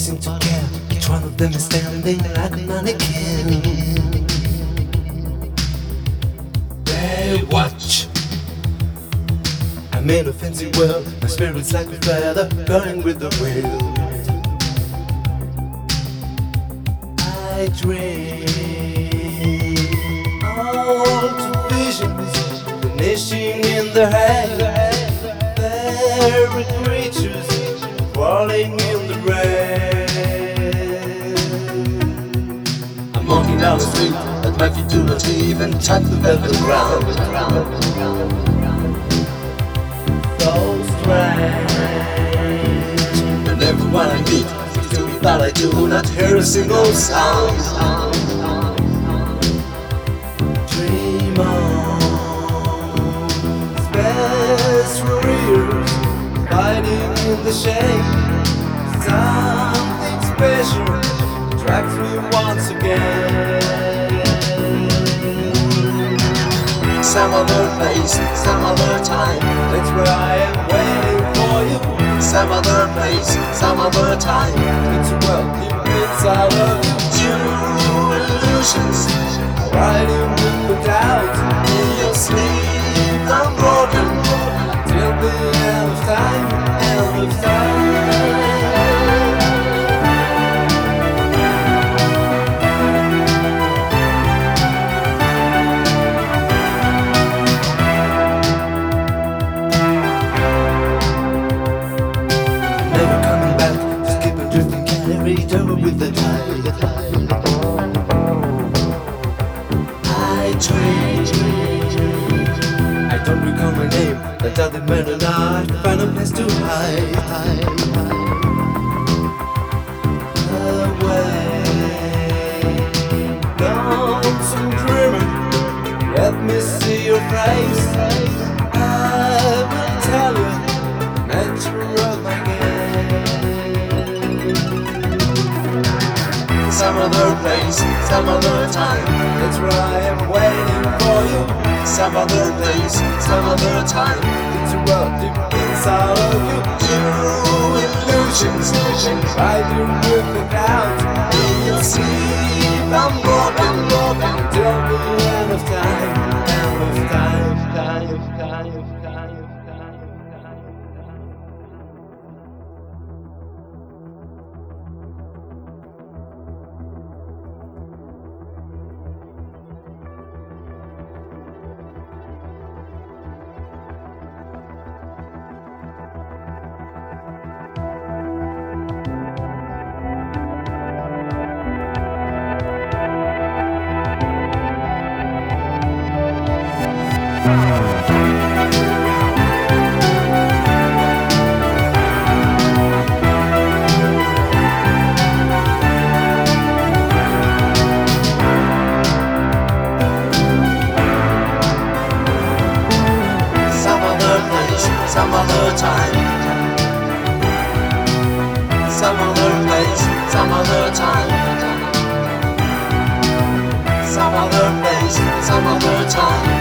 seem to care. Each one of them is standing like a mannequin. They watch. I'm in a fancy world. My spirit's like a feather burning with the wind. I dream all to visions vanishing in the head. Fairy creatures crawling in the rain. I'm walking down the street, but my feet do not even touch the velvet ground. So strange, and everyone I meet seems to me, but I do not hear a single sound. Dream on, space warriors fighting in the shade. Something special attracts me once again. Some other place, some other time, that's where I am waiting for you. Some other place, some other time, it's a world deep inside of you. Two illusions, riding in the clouds. In your sleep, I'm broken till the end of time, end of time. Over with the tide. I dream. I don't recall my name, but I did better not find a place to hide. Away, lonesome dreamer, let me see your face. I will tell you the nature of my game. Some other place, some other time, that's where I am waiting for you. Some other place, some other time, it's a world deep inside of you. Two illusions, riding with the clouds. In your sleep, I'm broken till the end of time, end of time, time, time, time. Some other time, some other place, some other time, some other place, some other time.